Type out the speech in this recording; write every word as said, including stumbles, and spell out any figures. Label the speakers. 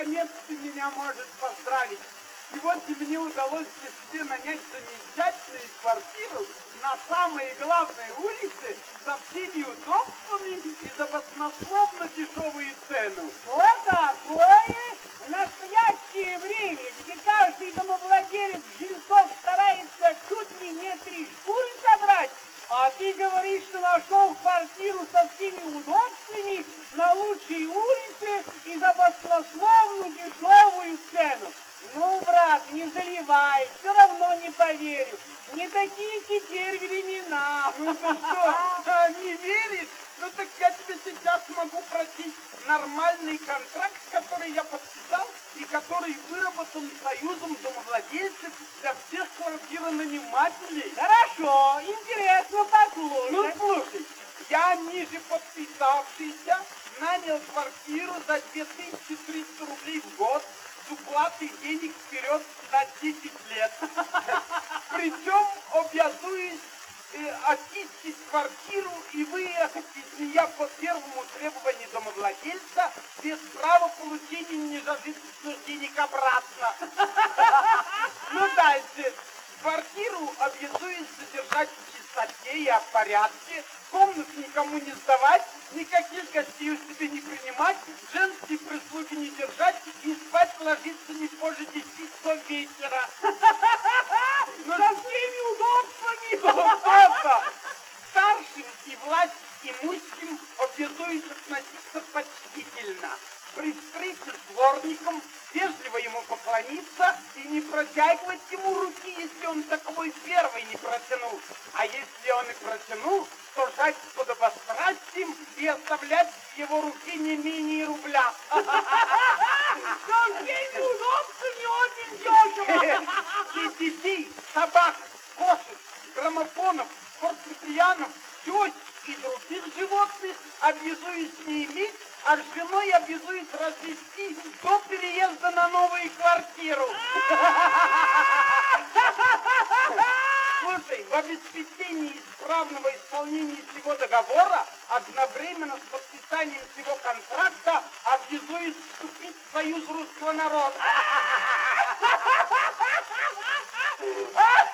Speaker 1: наконец-то меня может поздравить. Сегодня мне удалось себе нанять замечательную квартиру на самой главной улице со всеми удобствами и за баснословно дешевую цену.
Speaker 2: Вот такое настоящее время, где каждый домовладелец жильцов старается чуть ли не три шкуры собрать, а ты говоришь, что нашел квартиру со всеми удобствами на лучшей улице и за баснословную дешевую цену. Ну, брат, не заливай, все равно не поверю. Не такие теперь времена.
Speaker 1: Ну ты что, а, не веришь? Ну так я тебе сейчас могу просить нормальный контракт, который я подписал и который выработан Союзом домовладельцев для всех квартиронанимателей.
Speaker 2: Хорошо, интересно послушать.
Speaker 1: Ну слушай, я ниже подписавшийся нанял квартиру за две тысячи триста рублей в год с уплатой денег вперед на десять лет. Причем обязуюсь э, очистить квартиру и выехать из нее по первому требованию домовладельца без права получения нежожительных денег обратно. Ну дальше. Квартиру обязуюсь содержать в чистоте и в порядке, комнат никому не сдавать, никаких гостей у себя не принимать, женские прислуги не держать и спать ложиться не позже десяти часов вечера.
Speaker 2: Но со всеми удобствами.
Speaker 1: Папа, старшим и власть имущим обязуюсь относиться почтительно. При встрече с дворником вежливо ему поклониться и не протягивать ему руки, если он таковой первый не протянул. А если он и протянул, то жать с подобострастием и оставлять в его руке не менее рубля.
Speaker 2: Со всеми удобствами очень дешево.
Speaker 1: И детей, собак, кошек, граммофонов, фортепианов, тещ и других животных обязуюсь не иметь, а с женой обязуюсь развести до переезда на новую квартиру. Слушай, в обеспечении исправного исполнения всего договора одновременно с подписанием всего контракта обязуюсь вступить в Союз русского народа.